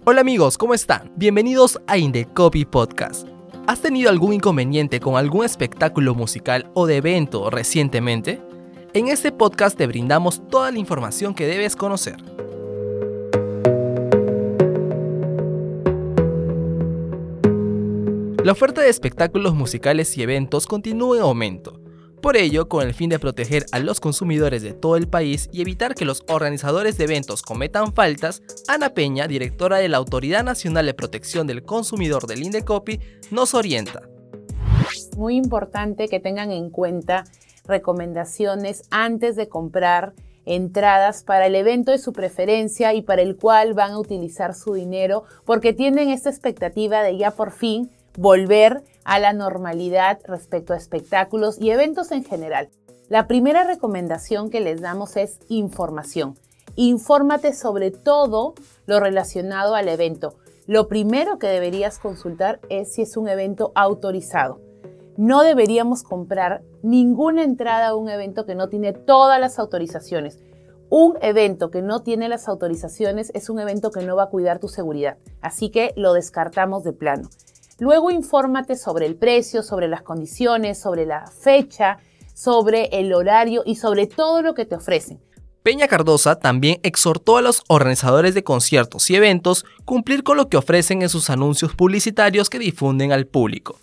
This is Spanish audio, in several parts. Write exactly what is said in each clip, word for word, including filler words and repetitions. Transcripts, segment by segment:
Hola amigos, ¿cómo están? Bienvenidos a Indecopy Podcast. ¿Has tenido algún inconveniente con algún espectáculo musical o de evento recientemente? En este podcast te brindamos toda la información que debes conocer. La oferta de espectáculos musicales y eventos continúa en aumento. Por ello, con el fin de proteger a los consumidores de todo el país y evitar que los organizadores de eventos cometan faltas, Ana Peña, directora de la Autoridad Nacional de Protección del Consumidor del Indecopy, nos orienta. Muy importante que tengan en cuenta recomendaciones antes de comprar entradas para el evento de su preferencia y para el cual van a utilizar su dinero, porque tienen esta expectativa de ya por fin volver a la normalidad respecto a espectáculos y eventos en general. La primera recomendación que les damos es información. Infórmate sobre todo lo relacionado al evento. Lo primero que deberías consultar es si es un evento autorizado. No deberíamos comprar ninguna entrada a un evento que no tiene todas las autorizaciones. Un evento que no tiene las autorizaciones es un evento que no va a cuidar tu seguridad, así que lo descartamos de plano. Luego infórmate sobre el precio, sobre las condiciones, sobre la fecha, sobre el horario y sobre todo lo que te ofrecen. Peña Cardosa también exhortó a los organizadores de conciertos y eventos cumplir con lo que ofrecen en sus anuncios publicitarios que difunden al público.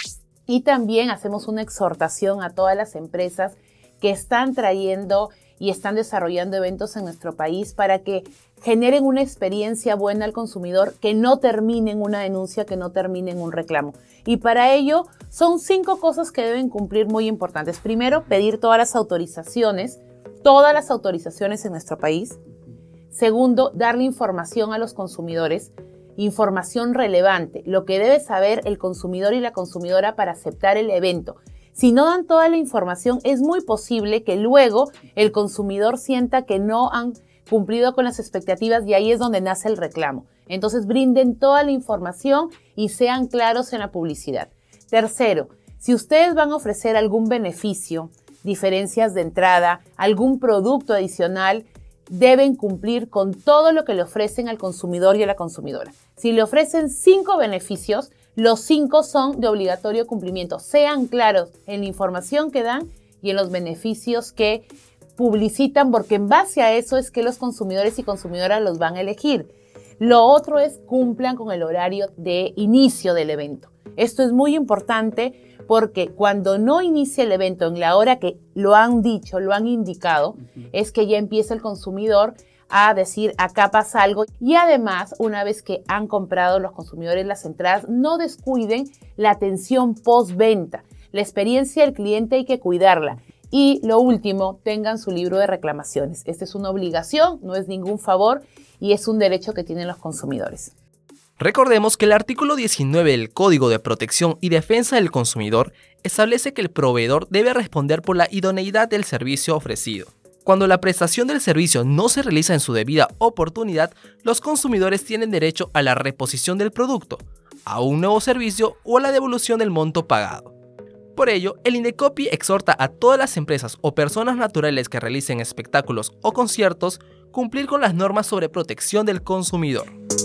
Y también hacemos una exhortación a todas las empresas que están trayendo y están desarrollando eventos en nuestro país para que generen una experiencia buena al consumidor, que no termine en una denuncia, que no termine en un reclamo. Y para ello son cinco cosas que deben cumplir muy importantes. Primero, pedir todas las autorizaciones, todas las autorizaciones en nuestro país. Segundo, darle información a los consumidores, información relevante, lo que debe saber el consumidor y la consumidora para aceptar el evento. Si no dan toda la información, es muy posible que luego el consumidor sienta que no han cumplido con las expectativas y ahí es donde nace el reclamo. Entonces, brinden toda la información y sean claros en la publicidad. Tercero, si ustedes van a ofrecer algún beneficio, diferencias de entrada, algún producto adicional, deben cumplir con todo lo que le ofrecen al consumidor y a la consumidora. Si le ofrecen cinco beneficios, los cinco son de obligatorio cumplimiento. Sean claros en la información que dan y en los beneficios que publicitan, porque en base a eso es que los consumidores y consumidoras los van a elegir. Lo otro es cumplan con el horario de inicio del evento. Esto es muy importante porque cuando no inicia el evento en la hora que lo han dicho, lo han indicado, uh-huh. es que ya empieza el consumidor a decir, acá pasa algo. Y además, una vez que han comprado los consumidores las entradas, no descuiden la atención postventa. La experiencia del cliente hay que cuidarla. Y lo último, tengan su libro de reclamaciones. Esta es una obligación, no es ningún favor y es un derecho que tienen los consumidores. Recordemos que el artículo diecinueve del Código de Protección y Defensa del Consumidor establece que el proveedor debe responder por la idoneidad del servicio ofrecido. Cuando la prestación del servicio no se realiza en su debida oportunidad, los consumidores tienen derecho a la reposición del producto, a un nuevo servicio o a la devolución del monto pagado. Por ello, el Indecopy exhorta a todas las empresas o personas naturales que realicen espectáculos o conciertos cumplir con las normas sobre protección del consumidor.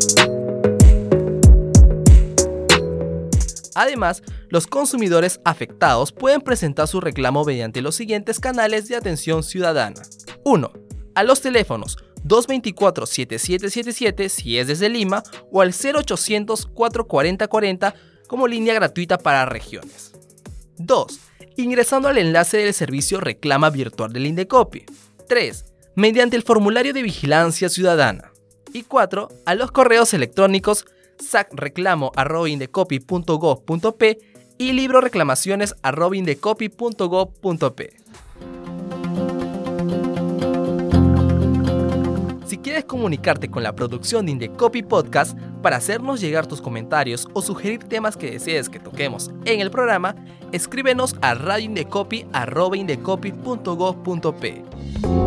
Además, los consumidores afectados pueden presentar su reclamo mediante los siguientes canales de atención ciudadana. uno. A los teléfonos dos dos cuatro, siete siete siete siete si es desde Lima o al cero ochocientos, cuatrocientos cuarenta, cuarenta como línea gratuita para regiones. dos. Ingresando al enlace del servicio Reclama Virtual del Indecopy. tres. Mediante el formulario de vigilancia ciudadana. Y cuatro. A los correos electrónicos sacreclamo arroba indecopy punto gob punto pe y libroreclamaciones arroba indecopy punto gob punto pe. Si quieres comunicarte con la producción de Indecopy Podcast para hacernos llegar tus comentarios o sugerir temas que desees que toquemos en el programa, escríbenos a radioindecopy arroba indecopy punto gob punto pe.